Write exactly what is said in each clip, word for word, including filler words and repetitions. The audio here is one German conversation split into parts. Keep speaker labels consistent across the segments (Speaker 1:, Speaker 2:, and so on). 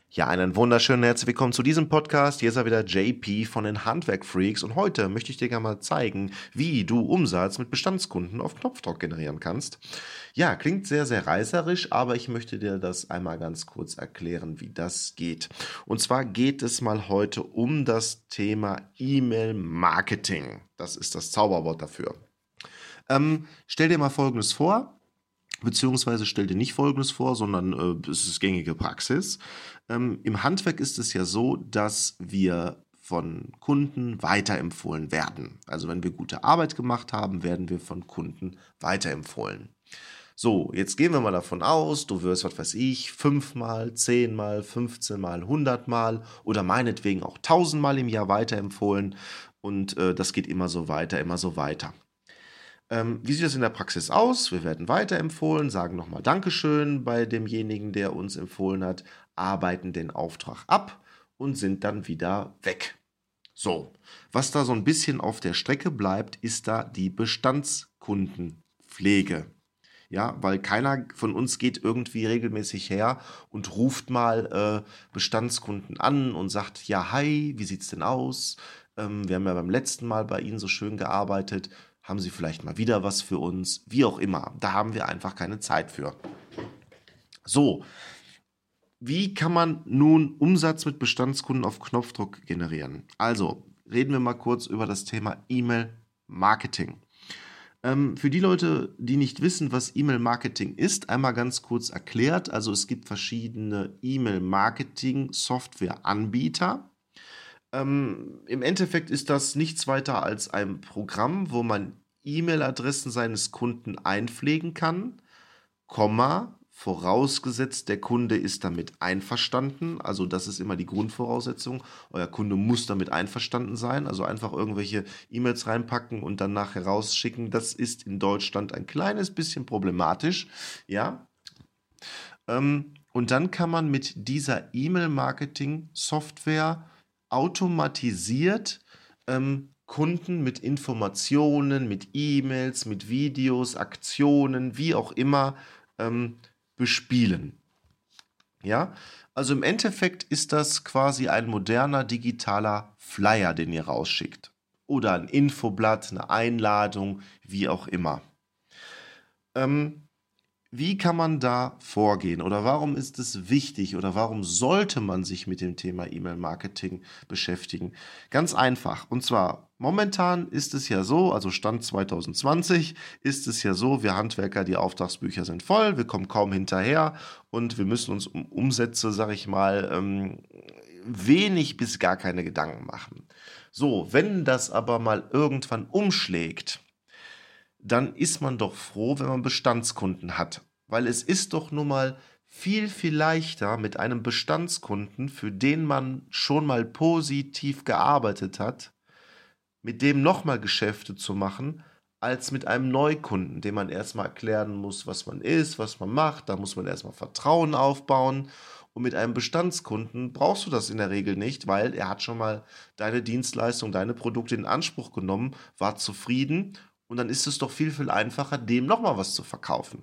Speaker 1: Ja, einen wunderschönen herzlich willkommen zu diesem Podcast. Hier ist er wieder J P von den Handwerk-Freaks und heute möchte ich dir gerne mal zeigen, wie du Umsatz mit Bestandskunden auf Knopfdruck generieren kannst. Ja, klingt sehr, sehr reißerisch, aber ich möchte dir das einmal ganz kurz erklären, wie das geht. Und zwar geht es mal heute um das Thema E-Mail-Marketing. Das ist das Zauberwort dafür. Ähm, stell dir mal Folgendes vor. Beziehungsweise stell dir nicht Folgendes vor, sondern äh, es ist gängige Praxis. Ähm, Im Handwerk ist es ja so, dass wir von Kunden weiterempfohlen werden. Also wenn wir gute Arbeit gemacht haben, werden wir von Kunden weiterempfohlen. So, jetzt gehen wir mal davon aus, du wirst, was weiß ich, fünfmal, zehnmal, fünfzehnmal, hundertmal oder meinetwegen auch tausendmal im Jahr weiterempfohlen und äh, das geht immer so weiter, immer so weiter. Ähm, wie sieht das in der Praxis aus? Wir werden weiterempfohlen, sagen nochmal Dankeschön bei demjenigen, der uns empfohlen hat, arbeiten den Auftrag ab und sind dann wieder weg. So, was da so ein bisschen auf der Strecke bleibt, ist da die Bestandskundenpflege. Ja, weil keiner von uns geht irgendwie regelmäßig her und ruft mal äh, Bestandskunden an und sagt, ja, hi, wie sieht's denn aus? Ähm, wir haben ja beim letzten Mal bei Ihnen so schön gearbeitet. Haben Sie vielleicht mal wieder was für uns? Wie auch immer. Da haben wir einfach keine Zeit für. So, wie kann man nun Umsatz mit Bestandskunden auf Knopfdruck generieren? Also, reden wir mal kurz über das Thema E-Mail-Marketing. Ähm, für die Leute, die nicht wissen, was E-Mail-Marketing ist, einmal ganz kurz erklärt. Also es gibt verschiedene E-Mail-Marketing-Software-Anbieter. Ähm, im Endeffekt ist das nichts weiter als ein Programm, wo man E-Mail-Adressen seines Kunden einpflegen kann, Komma, vorausgesetzt, der Kunde ist damit einverstanden. Also das ist immer die Grundvoraussetzung. Euer Kunde muss damit einverstanden sein. Also einfach irgendwelche E-Mails reinpacken und dann nachher rausschicken. Das ist in Deutschland ein kleines bisschen problematisch. Ja. Ähm, und dann kann man mit dieser E-Mail-Marketing-Software automatisiert ähm, Kunden mit Informationen, mit E-Mails, mit Videos, Aktionen, wie auch immer, ähm, bespielen. Ja, also im Endeffekt ist das quasi ein moderner digitaler Flyer, den ihr rausschickt. Oder ein Infoblatt, eine Einladung, wie auch immer. Ähm, Wie kann man da vorgehen oder warum ist es wichtig oder warum sollte man sich mit dem Thema E-Mail-Marketing beschäftigen? Ganz einfach. Und zwar, momentan ist es ja so, also Stand zwanzig zwanzig, ist es ja so, wir Handwerker, die Auftragsbücher sind voll, wir kommen kaum hinterher und wir müssen uns um Umsätze, sag ich mal, ähm, wenig bis gar keine Gedanken machen. So, wenn das aber mal irgendwann umschlägt, dann ist man doch froh, wenn man Bestandskunden hat. Weil es ist doch nun mal viel, viel leichter mit einem Bestandskunden, für den man schon mal positiv gearbeitet hat, mit dem nochmal Geschäfte zu machen, als mit einem Neukunden, dem man erstmal erklären muss, was man ist, was man macht. Da muss man erstmal Vertrauen aufbauen. Und mit einem Bestandskunden brauchst du das in der Regel nicht, weil er hat schon mal deine Dienstleistung, deine Produkte in Anspruch genommen, war zufrieden und dann ist es doch viel, viel einfacher, dem nochmal was zu verkaufen.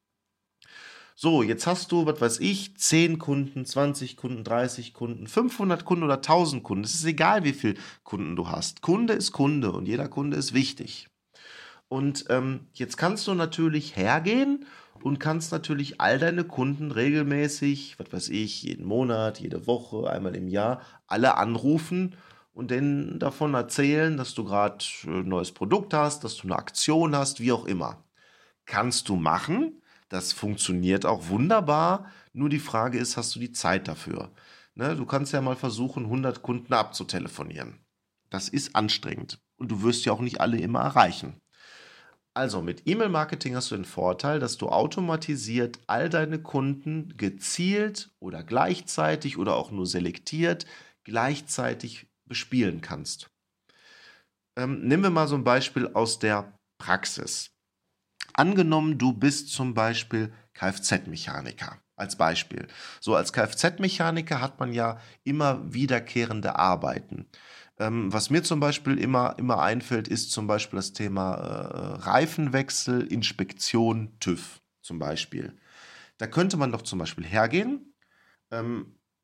Speaker 1: So, jetzt hast du, was weiß ich, zehn Kunden, zwanzig Kunden, dreißig Kunden, fünfhundert Kunden oder tausend Kunden. Es ist egal, wie viele Kunden du hast. Kunde ist Kunde und jeder Kunde ist wichtig. Und ähm, jetzt kannst du natürlich hergehen und kannst natürlich all deine Kunden regelmäßig, was weiß ich, jeden Monat, jede Woche, einmal im Jahr, alle anrufen und denen davon erzählen, dass du gerade ein neues Produkt hast, dass du eine Aktion hast, wie auch immer. Kannst du machen, das funktioniert auch wunderbar, nur die Frage ist, hast du die Zeit dafür? Ne, du kannst ja mal versuchen, hundert Kunden abzutelefonieren. Das ist anstrengend und du wirst ja auch nicht alle immer erreichen. Also mit E-Mail-Marketing hast du den Vorteil, dass du automatisiert all deine Kunden gezielt oder gleichzeitig oder auch nur selektiert gleichzeitig bespielen kannst. Ähm, nehmen wir mal so ein Beispiel aus der Praxis. Angenommen, du bist zum Beispiel Kfz-Mechaniker. Als Beispiel. So als Kfz-Mechaniker hat man ja immer wiederkehrende Arbeiten. Ähm, was mir zum Beispiel immer, immer einfällt, ist zum Beispiel das Thema äh, Reifenwechsel, Inspektion, TÜV zum Beispiel. Da könnte man doch zum Beispiel hergehen, ähm,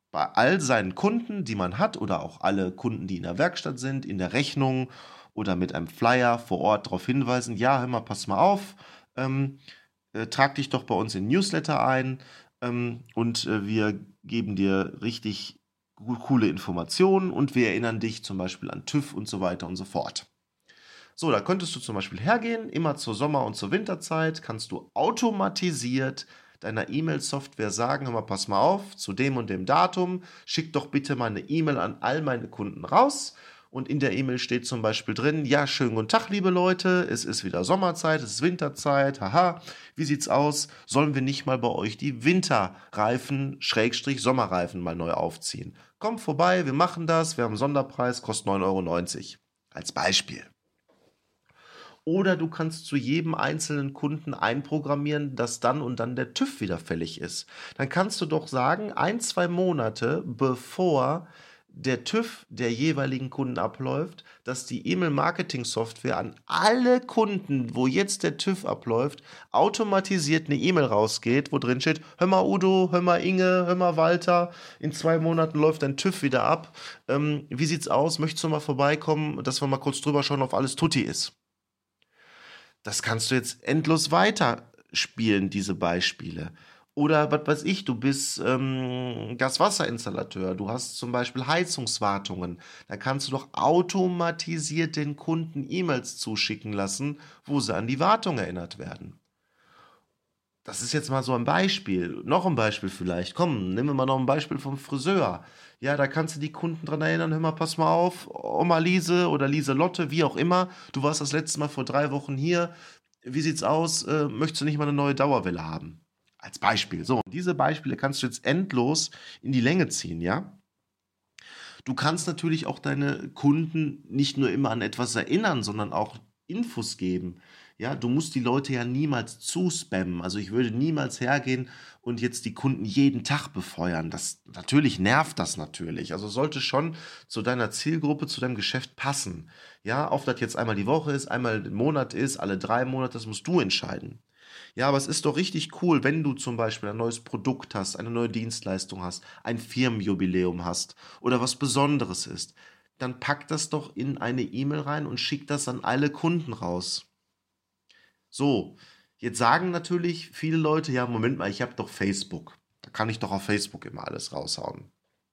Speaker 1: bei all seinen Kunden, die man hat oder auch alle Kunden, die in der Werkstatt sind, in der Rechnung oder mit einem Flyer vor Ort darauf hinweisen, ja, hör mal, pass mal auf, ähm, äh, trag dich doch bei uns in Newsletter ein ähm, und äh, wir geben dir richtig gu- coole Informationen und wir erinnern dich zum Beispiel an TÜV und so weiter und so fort. So, da könntest du zum Beispiel hergehen, immer zur Sommer- und zur Winterzeit, kannst du automatisiert deiner E-Mail-Software sagen, hör mal, pass mal auf, zu dem und dem Datum, schick doch bitte mal eine E-Mail an all meine Kunden raus. Und in der E-Mail steht zum Beispiel drin, ja, schönen guten Tag, liebe Leute, es ist wieder Sommerzeit, es ist Winterzeit, haha, wie sieht's aus? Sollen wir nicht mal bei euch die Winterreifen, Schrägstrich Sommerreifen mal neu aufziehen? Kommt vorbei, wir machen das, wir haben einen Sonderpreis, kostet neun Euro neunzig. Als Beispiel. Oder du kannst zu jedem einzelnen Kunden einprogrammieren, dass dann und dann der TÜV wieder fällig ist. Dann kannst du doch sagen, ein, zwei Monate bevor der TÜV der jeweiligen Kunden abläuft, dass die E-Mail-Marketing-Software an alle Kunden, wo jetzt der TÜV abläuft, automatisiert eine E-Mail rausgeht, wo drin steht, hör mal Udo, hör mal Inge, hör mal Walter, in zwei Monaten läuft dein TÜV wieder ab. Ähm, wie sieht's aus? Möchtest du mal vorbeikommen, dass wir mal kurz drüber schauen, ob alles tutti ist? Das kannst du jetzt endlos weiterspielen, diese Beispiele. Oder was weiß ich, du bist ähm, Gaswasserinstallateur, du hast zum Beispiel Heizungswartungen. Da kannst du doch automatisiert den Kunden E-Mails zuschicken lassen, wo sie an die Wartung erinnert werden. Das ist jetzt mal so ein Beispiel. Noch ein Beispiel vielleicht. Komm, nehmen wir mal noch ein Beispiel vom Friseur. Ja, da kannst du die Kunden dran erinnern, hör mal, pass mal auf, Oma Liese oder Lieselotte, wie auch immer. Du warst das letzte Mal vor drei Wochen hier. Wie sieht's aus? Äh, möchtest du nicht mal eine neue Dauerwelle haben? Als Beispiel. So, und diese Beispiele kannst du jetzt endlos in die Länge ziehen, ja? Du kannst natürlich auch deine Kunden nicht nur immer an etwas erinnern, sondern auch Infos geben. Ja, du musst die Leute ja niemals zuspammen. Also ich würde niemals hergehen und jetzt die Kunden jeden Tag befeuern. Das natürlich nervt das natürlich. Also sollte schon zu deiner Zielgruppe, zu deinem Geschäft passen. Ja, ob das jetzt einmal die Woche ist, einmal im Monat ist, alle drei Monate, das musst du entscheiden. Ja, aber es ist doch richtig cool, wenn du zum Beispiel ein neues Produkt hast, eine neue Dienstleistung hast, ein Firmenjubiläum hast oder was Besonderes ist. Dann pack das doch in eine E-Mail rein und schick das an alle Kunden raus. So, jetzt sagen natürlich viele Leute, ja, Moment mal, ich habe doch Facebook. Da kann ich doch auf Facebook immer alles raushauen.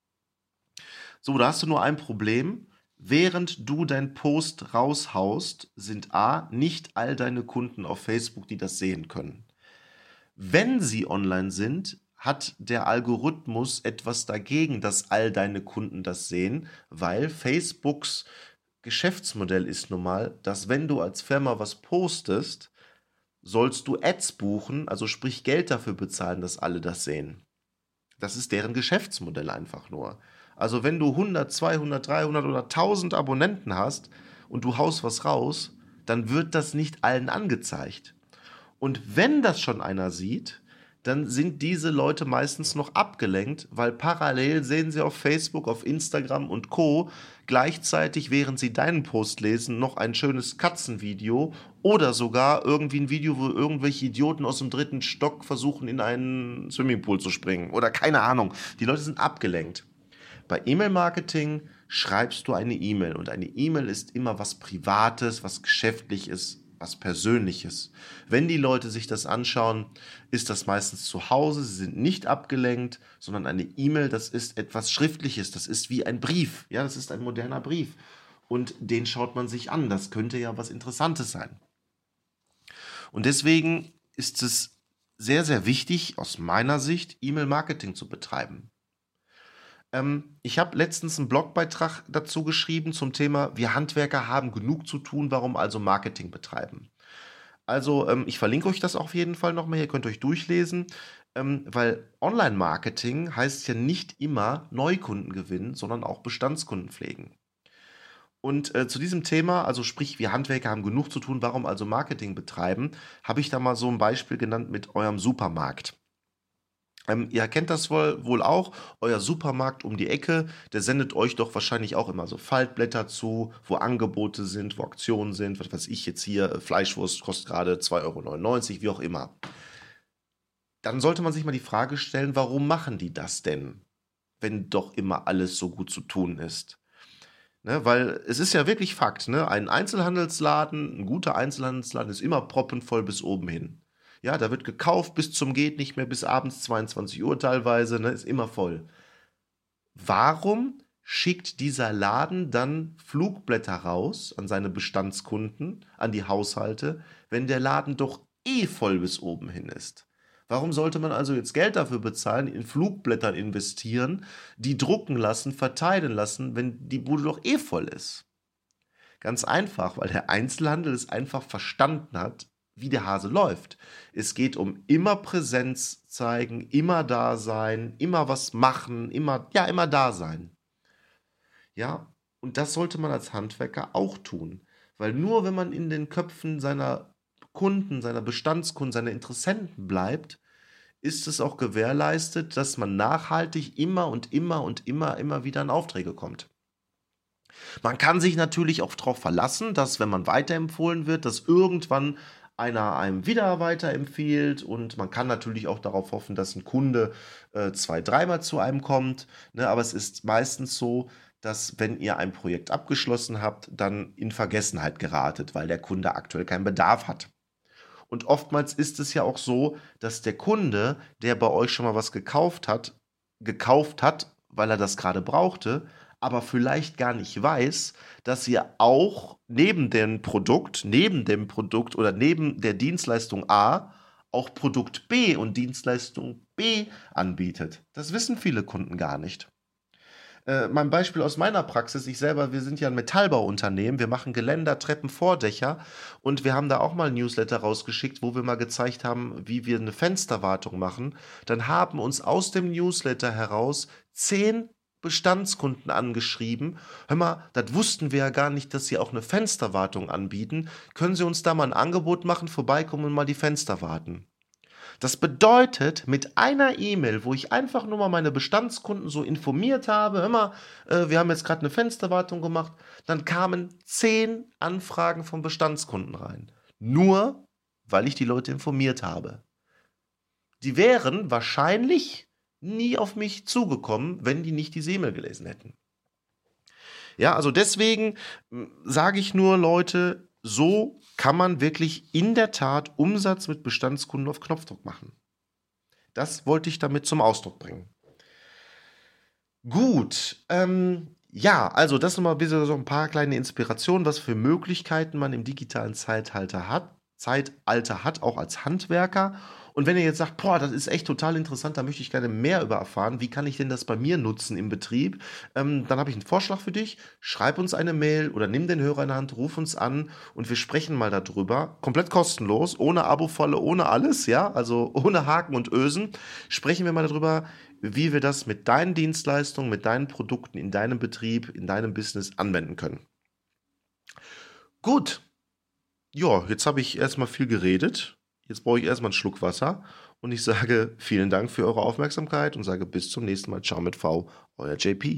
Speaker 1: So, da hast du nur ein Problem. Während du dein Post raushaust, sind A, nicht all deine Kunden auf Facebook, die das sehen können. Wenn sie online sind, hat der Algorithmus etwas dagegen, dass all deine Kunden das sehen, weil Facebooks Geschäftsmodell ist nun mal, dass wenn du als Firma was postest, sollst du Ads buchen, also sprich Geld dafür bezahlen, dass alle das sehen. Das ist deren Geschäftsmodell einfach nur. Also wenn du hundert, zweihundert, dreihundert oder tausend Abonnenten hast und du haust was raus, dann wird das nicht allen angezeigt. Und wenn das schon einer sieht, dann sind diese Leute meistens noch abgelenkt, weil parallel sehen sie auf Facebook, auf Instagram und Co. gleichzeitig, während sie deinen Post lesen, noch ein schönes Katzenvideo oder sogar irgendwie ein Video, wo irgendwelche Idioten aus dem dritten Stock versuchen, in einen Swimmingpool zu springen oder keine Ahnung. Die Leute sind abgelenkt. Bei E-Mail-Marketing schreibst du eine E-Mail und eine E-Mail ist immer was Privates, was Geschäftliches, was Persönliches. Wenn die Leute sich das anschauen, ist das meistens zu Hause, sie sind nicht abgelenkt, sondern eine E-Mail, das ist etwas Schriftliches, das ist wie ein Brief, ja, das ist ein moderner Brief und den schaut man sich an, das könnte ja was Interessantes sein. Und deswegen ist es sehr, sehr wichtig, aus meiner Sicht, E-Mail-Marketing zu betreiben. Ähm, ich habe letztens einen Blogbeitrag dazu geschrieben zum Thema, wir Handwerker haben genug zu tun, warum also Marketing betreiben. Also ähm, ich verlinke euch das auf jeden Fall nochmal, ihr könnt euch durchlesen, ähm, weil Online-Marketing heißt ja nicht immer Neukunden gewinnen, sondern auch Bestandskunden pflegen. Und äh, zu diesem Thema, also sprich, wir Handwerker haben genug zu tun, warum also Marketing betreiben, habe ich da mal so ein Beispiel genannt mit eurem Supermarkt. Ähm, ihr kennt das wohl, wohl auch, euer Supermarkt um die Ecke, der sendet euch doch wahrscheinlich auch immer so Faltblätter zu, wo Angebote sind, wo Aktionen sind, was weiß ich jetzt hier, äh, Fleischwurst kostet gerade zwei Euro neunundneunzig, wie auch immer. Dann sollte man sich mal die Frage stellen, warum machen die das denn? wenn doch immer alles so gut zu tun ist. Ne, weil es ist ja wirklich Fakt, ne? Ein Einzelhandelsladen, ein guter Einzelhandelsladen ist immer proppenvoll bis oben hin. Ja, da wird gekauft bis zum geht nicht mehr, bis abends zweiundzwanzig Uhr teilweise, ne? Ist immer voll. Warum schickt dieser Laden dann Flugblätter raus an seine Bestandskunden, an die Haushalte, wenn der Laden doch eh voll bis oben hin ist? Warum sollte man also jetzt Geld dafür bezahlen, in Flugblättern investieren, die drucken lassen, verteilen lassen, wenn die Bude doch eh voll ist? Ganz einfach, weil der Einzelhandel es einfach verstanden hat, wie der Hase läuft. Es geht um immer Präsenz zeigen, immer da sein, immer was machen, immer, ja, immer da sein. Ja, und das sollte man als Handwerker auch tun. Weil nur wenn man in den Köpfen seiner Kunden, seiner Bestandskunden, seiner Interessenten bleibt, ist es auch gewährleistet, dass man nachhaltig immer und immer und immer, immer wieder an Aufträge kommt. Man kann sich natürlich auch darauf verlassen, dass, wenn man weiterempfohlen wird, dass irgendwann einer einem wieder weiterempfiehlt, und man kann natürlich auch darauf hoffen, dass ein Kunde äh, zwei, dreimal zu einem kommt, ne? Aber es ist meistens so, dass, wenn ihr ein Projekt abgeschlossen habt, dann in Vergessenheit geratet, weil der Kunde aktuell keinen Bedarf hat. Und oftmals ist es ja auch so, dass der Kunde, der bei euch schon mal was gekauft hat, gekauft hat, weil er das gerade brauchte, aber vielleicht gar nicht weiß, dass ihr auch neben dem Produkt, neben dem Produkt oder neben der Dienstleistung A auch Produkt B und Dienstleistung B anbietet. Das wissen viele Kunden gar nicht. Äh, mein Beispiel aus meiner Praxis, ich selber, wir sind ja ein Metallbauunternehmen, wir machen Geländer, Treppen, Vordächer, und wir haben da auch mal ein Newsletter rausgeschickt, wo wir mal gezeigt haben, wie wir eine Fensterwartung machen. Dann haben uns aus dem Newsletter heraus zehn Bestandskunden angeschrieben. Hör mal, das wussten wir ja gar nicht, dass Sie auch eine Fensterwartung anbieten. Können Sie uns da mal ein Angebot machen, vorbeikommen und mal die Fenster warten? Das bedeutet, mit einer E-Mail, wo ich einfach nur mal meine Bestandskunden so informiert habe, hör mal, äh, wir haben jetzt gerade eine Fensterwartung gemacht, dann kamen zehn Anfragen von Bestandskunden rein. Nur, weil ich die Leute informiert habe. Die wären wahrscheinlich nie auf mich zugekommen, wenn die nicht diese E-Mail gelesen hätten. Ja, also deswegen sage ich nur, Leute, so kann man wirklich in der Tat Umsatz mit Bestandskunden auf Knopfdruck machen. Das wollte ich damit zum Ausdruck bringen. Gut, ähm, ja, also das nochmal so ein paar kleine Inspirationen, was für Möglichkeiten man im digitalen Zeitalter hat, Zeitalter hat, auch als Handwerker. Und wenn ihr jetzt sagt, boah, das ist echt total interessant, da möchte ich gerne mehr über erfahren, wie kann ich denn das bei mir nutzen im Betrieb, ähm, dann habe ich einen Vorschlag für dich. Schreib uns eine Mail oder nimm den Hörer in der Hand, ruf uns an und wir sprechen mal darüber. Komplett kostenlos, ohne Abo-Falle, ohne alles, ja, also ohne Haken und Ösen. Sprechen wir mal darüber, wie wir das mit deinen Dienstleistungen, mit deinen Produkten in deinem Betrieb, in deinem Business anwenden können. Gut. Ja, jetzt habe ich erstmal viel geredet. Jetzt brauche ich erstmal einen Schluck Wasser und ich sage vielen Dank für eure Aufmerksamkeit und sage bis zum nächsten Mal. Ciao mit V, euer J P.